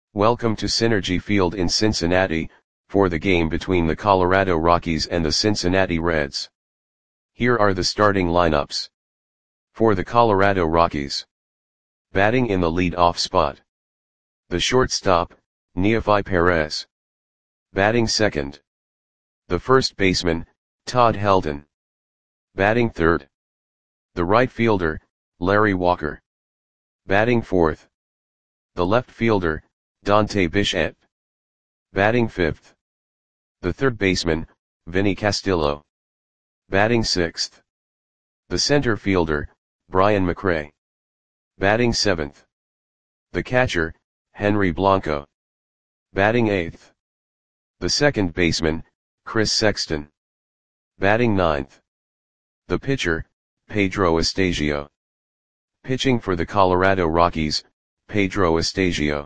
Welcome to Synergy Field in Cincinnati, for the game between the Colorado Rockies and the Cincinnati Reds. Here are the starting lineups. For the Colorado Rockies. Batting in the lead-off spot. The shortstop, Neofi Perez. Batting second. The first baseman, Todd Helton. Batting third. The right fielder, Larry Walker. Batting fourth. The left fielder, Dante Bichette. Batting fifth. The third baseman, Vinny Castillo. Batting sixth. The center fielder, Brian McRae. Batting seventh. The catcher, Henry Blanco. Batting eighth. The second baseman, Chris Sexton. Batting ninth. The pitcher, Pedro Estasio. Pitching for the Colorado Rockies, Pedro Estasio.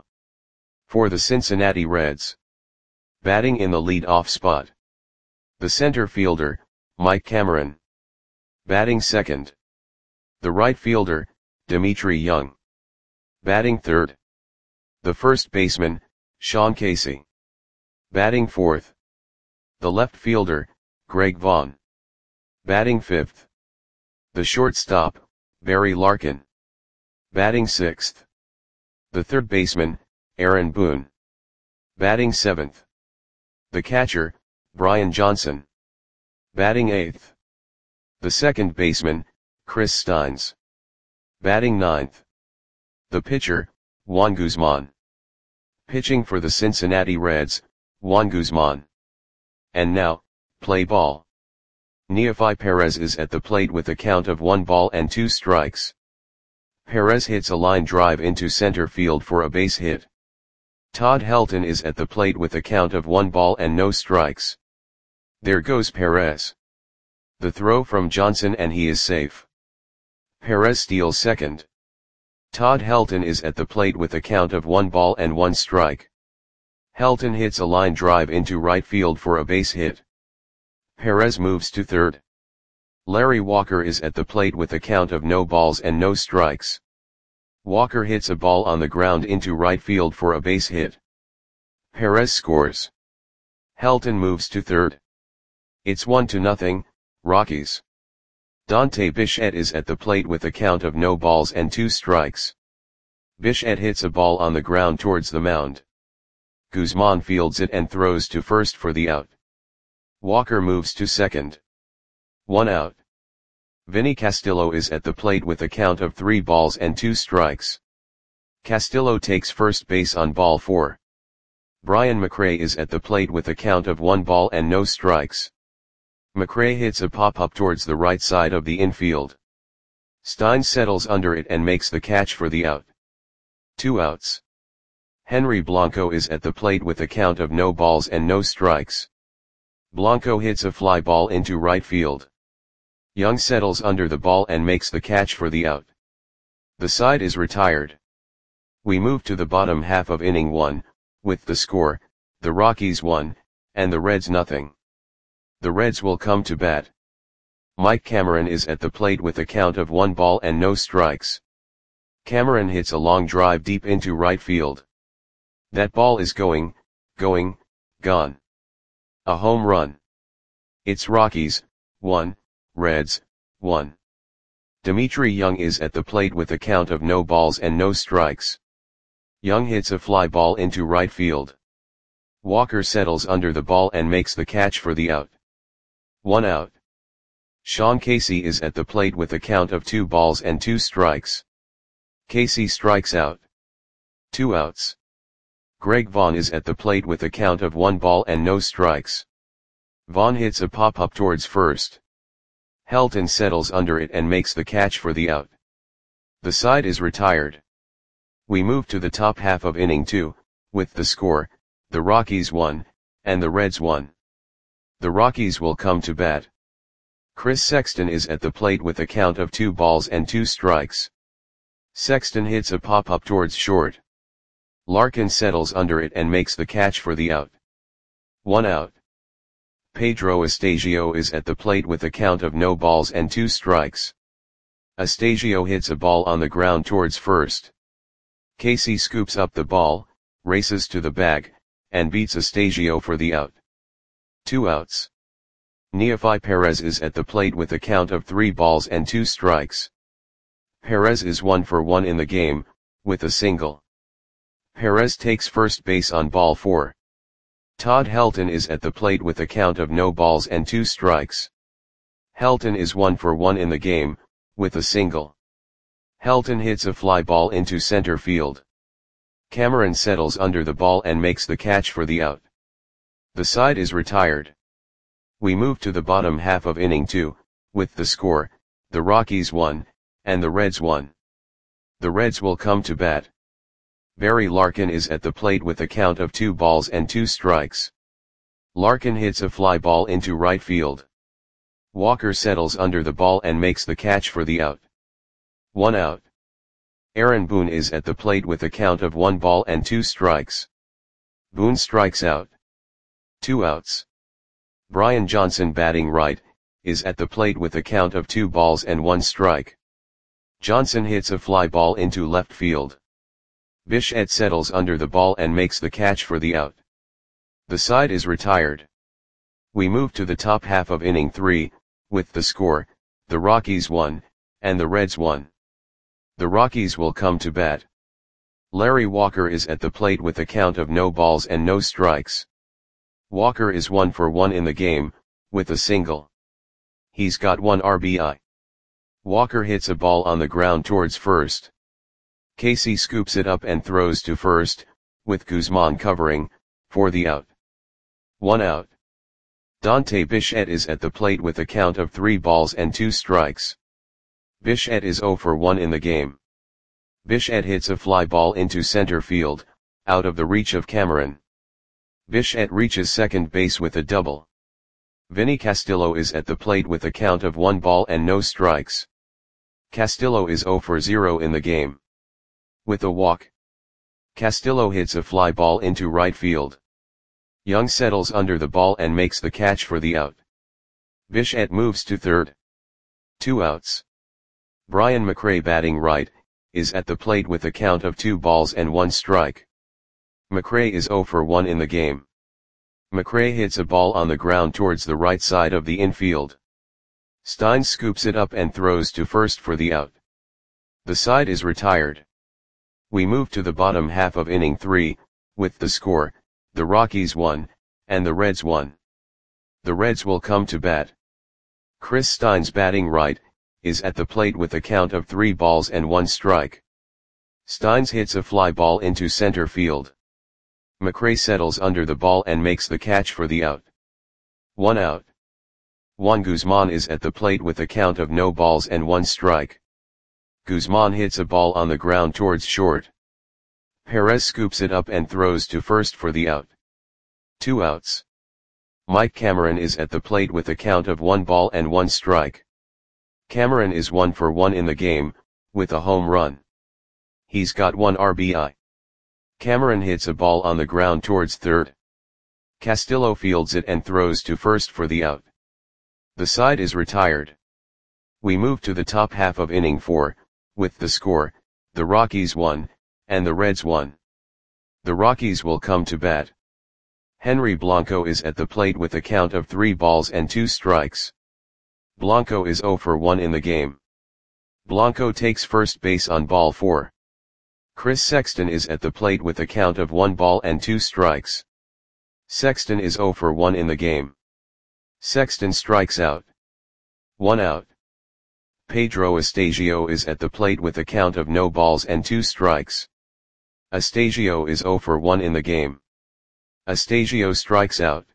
For the Cincinnati Reds. Batting in the lead-off spot. The center fielder, Mike Cameron. Batting second. The right fielder, Dimitri Young. Batting third. The first baseman, Sean Casey. Batting fourth. The left fielder, Greg Vaughn. Batting fifth. The shortstop, Barry Larkin. Batting sixth. The third baseman, Aaron Boone. Batting seventh. The catcher, Brian Johnson. Batting eighth. The second baseman, Chris Steins. Batting ninth. The pitcher, Juan Guzman. Pitching for the Cincinnati Reds, Juan Guzman. And now, play ball. Neofi Perez is at the plate with a count of 1 ball and 2 strikes. Perez hits a line drive into center field for a base hit. Todd Helton is at the plate with a count of 1 ball and no strikes. There goes Perez. The throw from Johnson and he is safe. Perez steals second. Todd Helton is at the plate with a count of 1 ball and 1 strike. Helton hits a line drive into right field for a base hit. Perez moves to third. Larry Walker is at the plate with a count of no balls and no strikes. Walker hits a ball on the ground into right field for a base hit. Perez scores. Helton moves to third. It's 1-0, Rockies. Dante Bichette is at the plate with a count of no balls and 2 strikes. Bichette hits a ball on the ground towards the mound. Guzman fields it and throws to first for the out. Walker moves to second. 1 out. Vinny Castillo is at the plate with a count of 3 balls and 2 strikes. Castillo takes first base on ball 4. Brian McRae is at the plate with a count of 1 ball and no strikes. McRae hits a pop-up towards the right side of the infield. Stein settles under it and makes the catch for the out. 2 outs. Henry Blanco is at the plate with a count of no balls and no strikes. Blanco hits a fly ball into right field. Young settles under the ball and makes the catch for the out. The side is retired. We move to the bottom half of inning 1, with the score, the Rockies 1, and the Reds 0. The Reds will come to bat. Mike Cameron is at the plate with a count of 1 ball and no strikes. Cameron hits a long drive deep into right field. That ball is gone. A home run. It's Rockies, 1, Reds, 1. Dimitri Young is at the plate with a count of no balls and no strikes. Young hits a fly ball into right field. Walker settles under the ball and makes the catch for the out. 1 out. Sean Casey is at the plate with a count of 2 balls and 2 strikes. Casey strikes out. 2 outs. Greg Vaughn is at the plate with a count of 1 ball and no strikes. Vaughn hits a pop-up towards first. Helton settles under it and makes the catch for the out. The side is retired. We move to the top half of inning 2, with the score, the Rockies 1, and the Reds 1. The Rockies will come to bat. Chris Sexton is at the plate with a count of 2 balls and 2 strikes. Sexton hits a pop-up towards short. Larkin settles under it and makes the catch for the out. 1 out. Pedro Estasio is at the plate with a count of no balls and 2 strikes. Estasio hits a ball on the ground towards first. Casey scoops up the ball, races to the bag, and beats Astasio for the out. 2 outs. Neofy Perez is at the plate with a count of 3 balls and 2 strikes. Perez is 1 for 1 in the game, with a single. Perez takes first base on ball 4. Todd Helton is at the plate with a count of no balls and 2 strikes. Helton is 1 for 1 in the game, with a single. Helton hits a fly ball into center field. Cameron settles under the ball and makes the catch for the out. The side is retired. We move to the bottom half of inning 2, with the score, the Rockies 1, and the Reds 1. The Reds will come to bat. Barry Larkin is at the plate with a count of 2 balls and 2 strikes. Larkin hits a fly ball into right field. Walker settles under the ball and makes the catch for the out. 1 out. Aaron Boone is at the plate with a count of 1 ball and 2 strikes. Boone strikes out. 2 outs. Brian Johnson, batting right, is at the plate with a count of 2 balls and 1 strike. Johnson hits a fly ball into left field. Bichette settles under the ball and makes the catch for the out. The side is retired. We move to the top half of inning 3, with the score, the Rockies 1, and the Reds 1. The Rockies will come to bat. Larry Walker is at the plate with a count of no balls and no strikes. Walker is 1 for 1 in the game, with a single. He's got 1 RBI. Walker hits a ball on the ground towards first. Casey scoops it up and throws to first, with Guzman covering, for the out. 1 out. Dante Bichette is at the plate with a count of 3 balls and 2 strikes. Bichette is 0 for 1 in the game. Bichette hits a fly ball into center field, out of the reach of Cameron. Bichette reaches second base with a double. Vinny Castillo is at the plate with a count of 1 ball and no strikes. Castillo is 0 for 0 in the game. With a walk, Castillo hits a fly ball into right field. Young settles under the ball and makes the catch for the out. Bichette moves to third. 2 outs. Brian McRae, batting right, is at the plate with a count of 2 balls and 1 strike. McRae is 0 for 1 in the game. McRae hits a ball on the ground towards the right side of the infield. Stein scoops it up and throws to first for the out. The side is retired. We move to the bottom half of inning 3, with the score, the Rockies 1, and the Reds 1. The Reds will come to bat. Chris Steins, batting right, is at the plate with a count of 3 balls and 1 strike. Steins hits a fly ball into center field. McRae settles under the ball and makes the catch for the out. 1 out. Juan Guzman is at the plate with a count of no balls and 1 strike. Guzman hits a ball on the ground towards short. Perez scoops it up and throws to first for the out. 2 outs. Mike Cameron is at the plate with a count of 1 ball and 1 strike. Cameron is 1 for 1 in the game, with a home run. He's got 1 RBI. Cameron hits a ball on the ground towards third. Castillo fields it and throws to first for the out. The side is retired. We move to the top half of inning 4, with the score, the Rockies 1, and the Reds 1. The Rockies will come to bat. Henry Blanco is at the plate with a count of 3 balls and 2 strikes. Blanco is 0 for 1 in the game. Blanco takes first base on ball 4. Chris Sexton is at the plate with a count of 1 ball and 2 strikes. Sexton is 0 for 1 in the game. Sexton strikes out. 1 out. Pedro Astasio is at the plate with a count of no balls and 2 strikes. Astasio is 0 for 1 in the game. Astasio strikes out.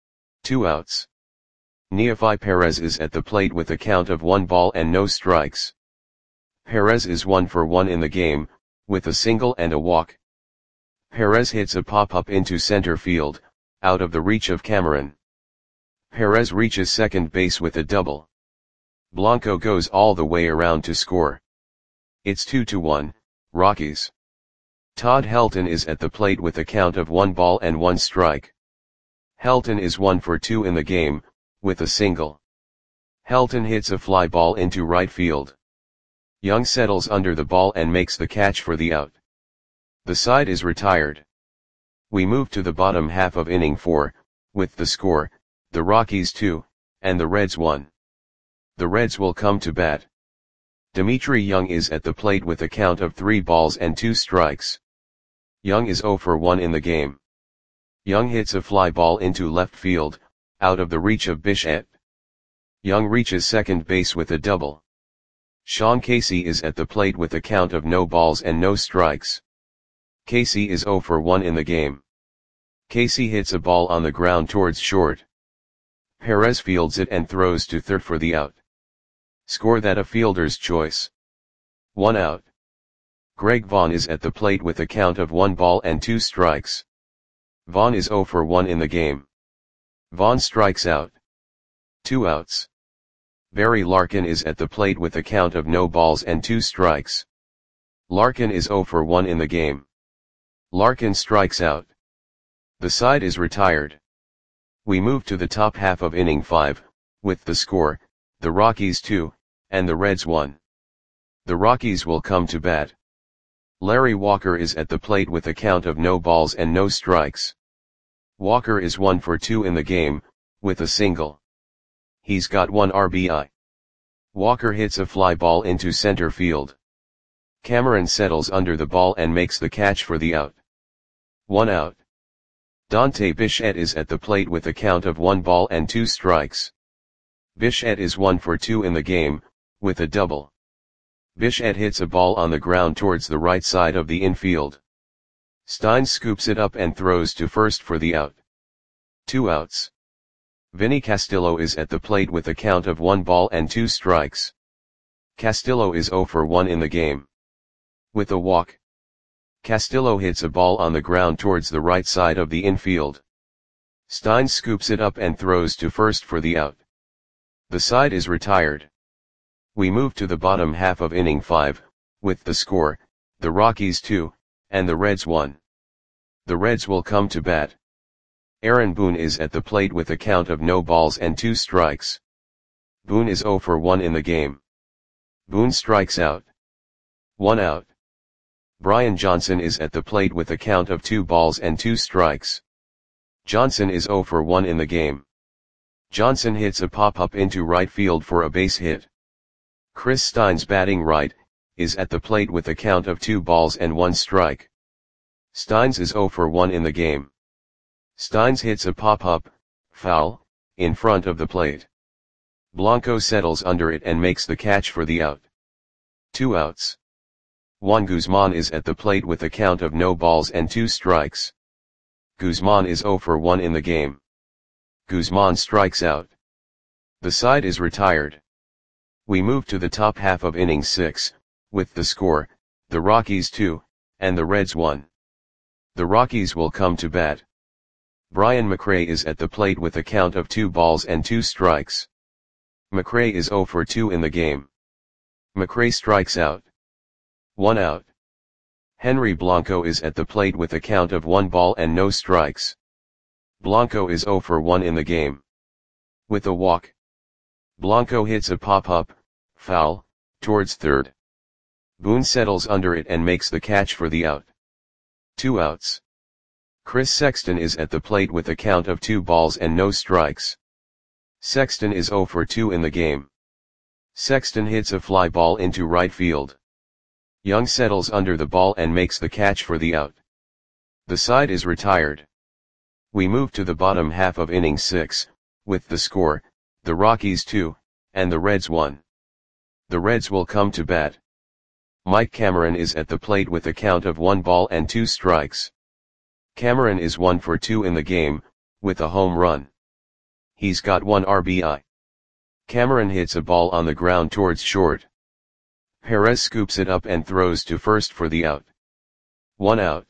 2 outs. Neofy Perez is at the plate with a count of 1 ball and no strikes. Perez is 1 for 1 in the game, with a single and a walk. Perez hits a pop-up into center field, out of the reach of Cameron. Perez reaches second base with a double. Blanco goes all the way around to score. It's 2-1, Rockies. Todd Helton is at the plate with a count of 1 ball and 1 strike. Helton is 1 for 2 in the game, with a single. Helton hits a fly ball into right field. Young settles under the ball and makes the catch for the out. The side is retired. We move to the bottom half of inning 4, with the score, the Rockies 2, and the Reds 1. The Reds will come to bat. Dmitry Young is at the plate with a count of 3 balls and 2 strikes. Young is 0 for 1 in the game. Young hits a fly ball into left field, out of the reach of Bichette. Young reaches second base with a double. Sean Casey is at the plate with a count of no balls and no strikes. Casey is 0 for 1 in the game. Casey hits a ball on the ground towards short. Perez fields it and throws to third for the out. Score that a fielder's choice. 1 out. Greg Vaughn is at the plate with a count of 1 ball and 2 strikes. Vaughn is 0 for 1 in the game. Vaughn strikes out. 2 outs. Barry Larkin is at the plate with a count of no balls and 2 strikes. Larkin is 0 for 1 in the game. Larkin strikes out. The side is retired. We move to the top half of inning 5, with the score, the Rockies 2, and the Reds 1. The Rockies will come to bat. Larry Walker is at the plate with a count of no balls and no strikes. Walker is 1 for 2 in the game, with a single. He's got 1 RBI. Walker hits a fly ball into center field. Cameron settles under the ball and makes the catch for the out. 1 out. Dante Bichette is at the plate with a count of 1 ball and 2 strikes. Bichette is 1 for 2 in the game, with a double. Bichette hits a ball on the ground towards the right side of the infield. Stein scoops it up and throws to first for the out. 2 outs. Vinny Castillo is at the plate with a count of 1 ball and 2 strikes. Castillo is 0 for 1 in the game. With a walk. Castillo hits a ball on the ground towards the right side of the infield. Stein scoops it up and throws to first for the out. The side is retired. We move to the bottom half of inning 5, with the score, the Rockies 2, and the Reds 1. The Reds will come to bat. Aaron Boone is at the plate with a count of no balls and 2 strikes. Boone is 0 for 1 in the game. Boone strikes out. 1 out. Brian Johnson is at the plate with a count of 2 balls and 2 strikes. Johnson is 0 for 1 in the game. Johnson hits a pop-up into right field for a base hit. Chris Steins, batting right, is at the plate with a count of 2 balls and 1 strike. Steins is 0 for 1 in the game. Steins hits a pop-up, foul, in front of the plate. Blanco settles under it and makes the catch for the out. 2 outs. Juan Guzman is at the plate with a count of no balls and 2 strikes. Guzman is 0 for 1 in the game. Guzman strikes out. The side is retired. We move to the top half of inning 6, with the score, the Rockies 2, and the Reds 1. The Rockies will come to bat. Brian McRae is at the plate with a count of 2 balls and 2 strikes. McRae is 0 for 2 in the game. McRae strikes out. 1 out. Henry Blanco is at the plate with a count of 1 ball and no strikes. Blanco is 0 for 1 in the game. With a walk. Blanco hits a pop-up, foul, towards third. Boone settles under it and makes the catch for the out. 2 outs. Chris Sexton is at the plate with a count of 2 balls and no strikes. Sexton is 0 for 2 in the game. Sexton hits a fly ball into right field. Young settles under the ball and makes the catch for the out. The side is retired. We move to the bottom half of inning 6, with the score, the Rockies 2, and the Reds 1. The Reds will come to bat. Mike Cameron is at the plate with a count of 1 ball and 2 strikes. Cameron is 1 for 2 in the game, with a home run. He's got 1 RBI. Cameron hits a ball on the ground towards short. Perez scoops it up and throws to first for the out. 1 out.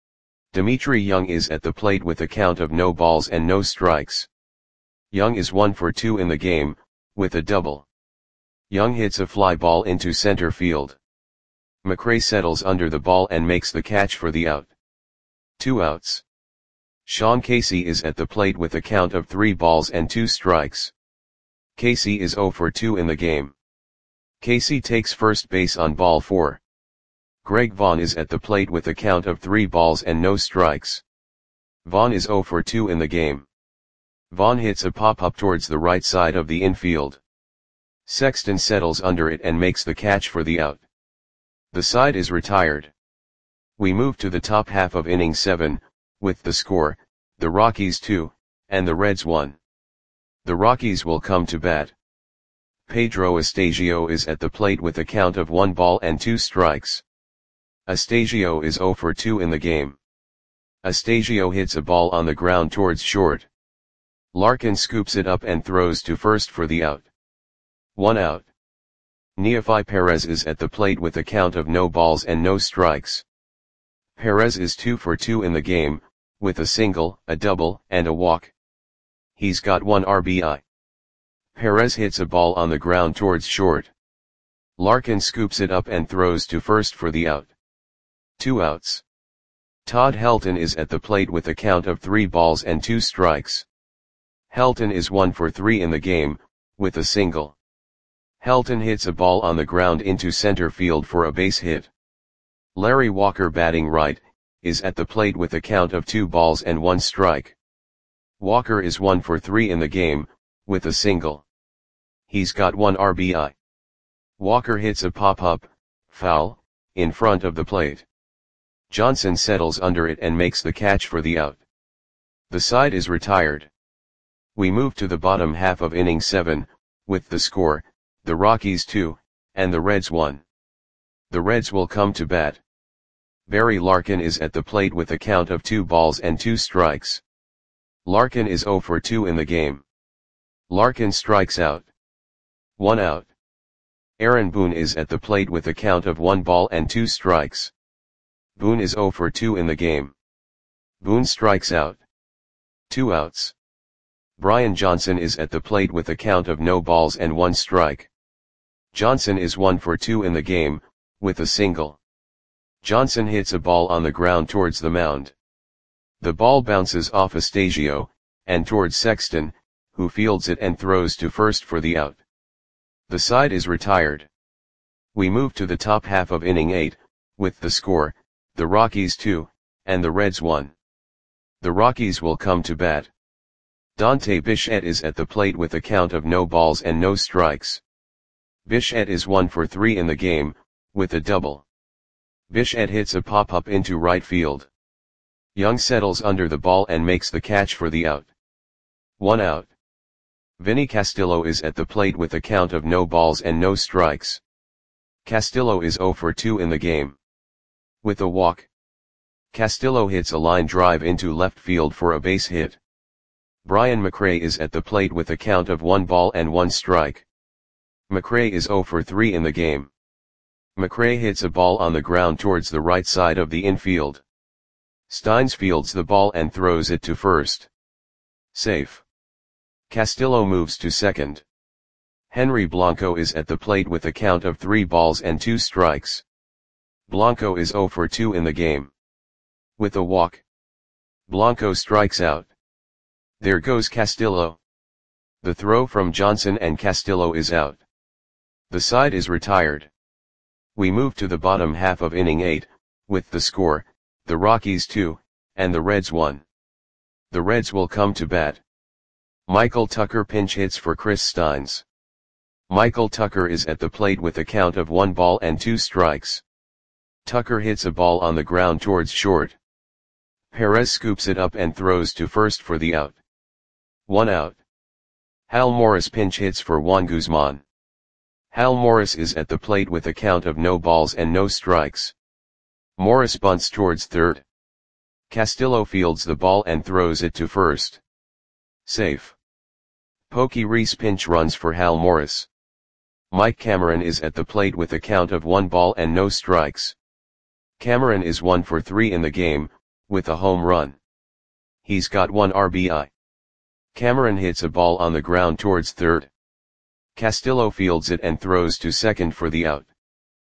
Dmitry Young is at the plate with a count of no balls and no strikes. Young is 1 for 2 in the game, with a double. Young hits a fly ball into center field. McRae settles under the ball and makes the catch for the out. 2 outs. Sean Casey is at the plate with a count of 3 balls and 2 strikes. Casey is 0 for 2 in the game. Casey takes first base on ball 4. Greg Vaughn is at the plate with a count of 3 balls and no strikes. Vaughn is 0 for 2 in the game. Vaughn hits a pop-up towards the right side of the infield. Sexton settles under it and makes the catch for the out. The side is retired. We move to the top half of inning 7, with the score, the Rockies 2, and the Reds 1. The Rockies will come to bat. Pedro Astasio is at the plate with a count of 1 ball and 2 strikes. Astasio is 0 for 2 in the game. Astasio hits a ball on the ground towards short. Larkin scoops it up and throws to first for the out. 1 out. Neofi Perez is at the plate with a count of no balls and no strikes. Perez is 2 for 2 in the game, with a single, a double, and a walk. He's got 1 RBI. Perez hits a ball on the ground towards short. Larkin scoops it up and throws to first for the out. 2 outs. Todd Helton is at the plate with a count of 3 balls and 2 strikes. Helton is 1 for 3 in the game, with a single. Helton hits a ball on the ground into center field for a base hit. Larry Walker, batting right, is at the plate with a count of 2 balls and 1 strike. Walker is 1 for 3 in the game, with a single. He's got 1 RBI. Walker hits a pop-up, foul, in front of the plate. Johnson settles under it and makes the catch for the out. The side is retired. We move to the bottom half of inning 7, with the score, the Rockies 2, and the Reds 1. The Reds will come to bat. Barry Larkin is at the plate with a count of 2 balls and 2 strikes. Larkin is 0 for 2 in the game. Larkin strikes out. 1 out. Aaron Boone is at the plate with a count of 1 ball and 2 strikes. Boone is 0 for 2 in the game. Boone strikes out. 2 outs. Brian Johnson is at the plate with a count of no balls and 1 strike. Johnson is 1 for 2 in the game, with a single. Johnson hits a ball on the ground towards the mound. The ball bounces off Astasio, and towards Sexton, who fields it and throws to first for the out. The side is retired. We move to the top half of inning 8, with the score, the Rockies 2, and the Reds 1. The Rockies will come to bat. Dante Bichette is at the plate with a count of no balls and no strikes. Bichette is 1 for 3 in the game, with a double. Bichette hits a pop-up into right field. Young settles under the ball and makes the catch for the out. 1 out. Vinny Castillo is at the plate with a count of no balls and no strikes. Castillo is 0 for 2 in the game. With a walk. Castillo hits a line drive into left field for a base hit. Brian McRae is at the plate with a count of 1 ball and 1 strike. McRae is 0 for 3 in the game. McRae hits a ball on the ground towards the right side of the infield. Steins fields the ball and throws it to first. Safe. Castillo moves to second. Henry Blanco is at the plate with a count of 3 balls and 2 strikes. Blanco is 0 for 2 in the game. With a walk. Blanco strikes out. There goes Castillo. The throw from Johnson and Castillo is out. The side is retired. We move to the bottom half of inning 8, with the score, the Rockies 2, and the Reds 1. The Reds will come to bat. Michael Tucker pinch hits for Chris Steins. Michael Tucker is at the plate with a count of 1 ball and 2 strikes. Tucker hits a ball on the ground towards short. Perez scoops it up and throws to first for the out. 1 out. Hal Morris pinch hits for Juan Guzman. Hal Morris is at the plate with a count of no balls and no strikes. Morris bunts towards third. Castillo fields the ball and throws it to first. Safe. Pokey Reese pinch runs for Hal Morris. Mike Cameron is at the plate with a count of 1 ball and no strikes. Cameron is 1 for 3 in the game, with a home run. He's got 1 RBI. Cameron hits a ball on the ground towards third. Castillo fields it and throws to second for the out.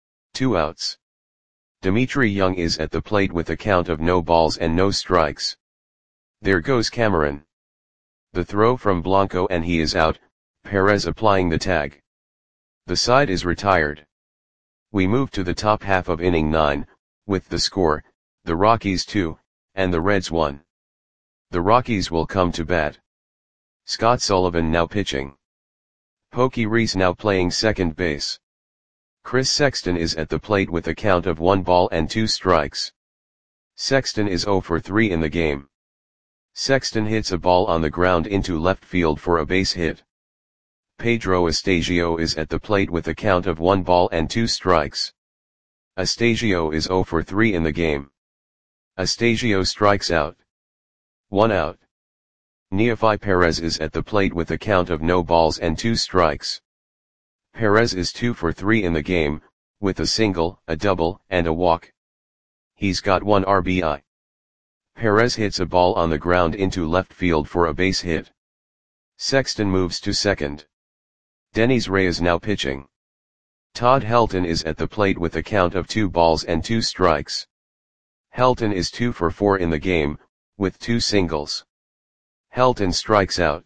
2 outs. Dimitri Young is at the plate with a count of no balls and no strikes. There goes Cameron. The throw from Blanco and he is out, Perez applying the tag. The side is retired. We move to the top half of inning 9, with the score, the Rockies 2, and the Reds 1. The Rockies will come to bat. Scott Sullivan now pitching. Pokey Reese now playing second base. Chris Sexton is at the plate with a count of 1 ball and 2 strikes. Sexton is 0 for 3 in the game. Sexton hits a ball on the ground into left field for a base hit. Pedro Astasio is at the plate with a count of 1 ball and 2 strikes. Astasio is 0 for 3 in the game. Astasio strikes out. 1 out. Neofi Perez is at the plate with a count of no balls and 2 strikes. Perez is 2 for 3 in the game, with a single, a double, and a walk. He's got 1 RBI. Perez hits a ball on the ground into left field for a base hit. Sexton moves to second. Denys Reyes now pitching. Todd Helton is at the plate with a count of 2 balls and 2 strikes. Helton is 2 for 4 in the game, with 2 singles. Helton strikes out.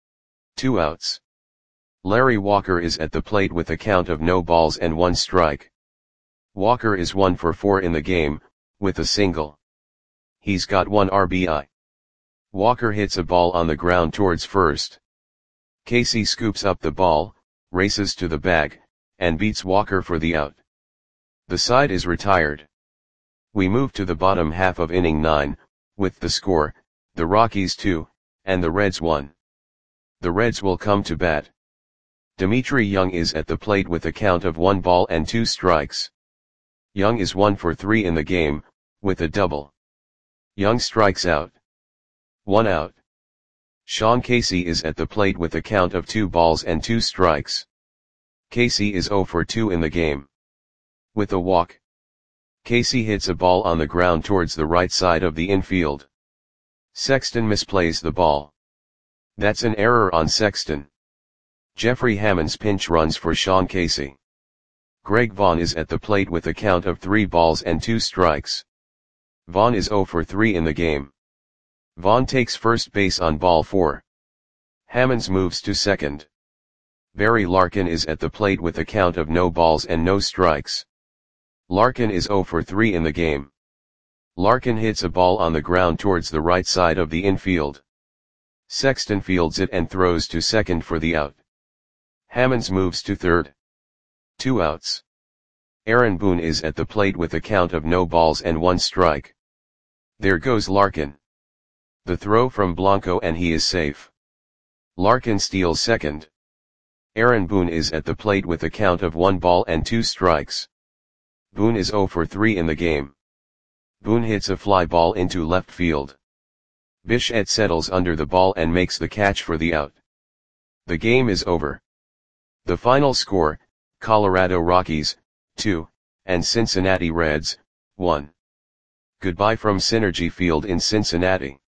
2 outs. Larry Walker is at the plate with a count of no balls and 1 strike. Walker is 1 for 4 in the game, with a single. He's got 1 RBI. Walker hits a ball on the ground towards first. Casey scoops up the ball, races to the bag, and beats Walker for the out. The side is retired. We move to the bottom half of inning 9, with the score, the Rockies 2, and the Reds 1. The Reds will come to bat. Dimitri Young is at the plate with a count of 1 ball and 2 strikes. Young is 1 for 3 in the game, with a double. Young strikes out. 1 out. Sean Casey is at the plate with a count of 2 balls and 2 strikes. Casey is 0 for 2 in the game. With a walk. Casey hits a ball on the ground towards the right side of the infield. Sexton misplays the ball. That's an error on Sexton. Jeffrey Hammonds pinch runs for Sean Casey. Greg Vaughn is at the plate with a count of 3 balls and 2 strikes. Vaughn is 0 for 3 in the game. Vaughn takes first base on ball 4. Hammonds moves to second. Barry Larkin is at the plate with a count of no balls and no strikes. Larkin is 0 for 3 in the game. Larkin hits a ball on the ground towards the right side of the infield. Sexton fields it and throws to second for the out. Hammonds moves to third. 2 outs. Aaron Boone is at the plate with a count of no balls and 1 strike. There goes Larkin. The throw from Blanco and he is safe. Larkin steals second. Aaron Boone is at the plate with a count of 1 ball and 2 strikes. Boone is 0 for 3 in the game. Boone hits a fly ball into left field. Bichette settles under the ball and makes the catch for the out. The game is over. The final score, Colorado Rockies, 2, and Cincinnati Reds, 1. Goodbye from Synergy Field in Cincinnati.